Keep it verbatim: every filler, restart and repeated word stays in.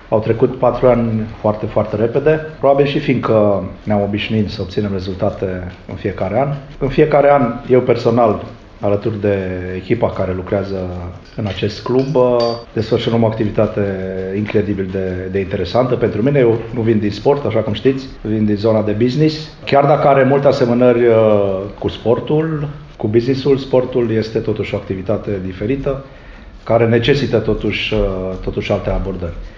Au trecut patru ani foarte, foarte repede, probabil și fiindcă ne-am obișnuit să obținem rezultate în fiecare an. În fiecare an, eu personal, alături de echipa care lucrează în acest club, desfășurăm o activitate incredibil de, de interesantă pentru mine. Eu nu vin din sport, așa cum știți, vin din zona de business. Chiar dacă are multe asemănări cu sportul, cu businessul, sportul este totuși o activitate diferită, care necesită totuși, totuși alte abordări.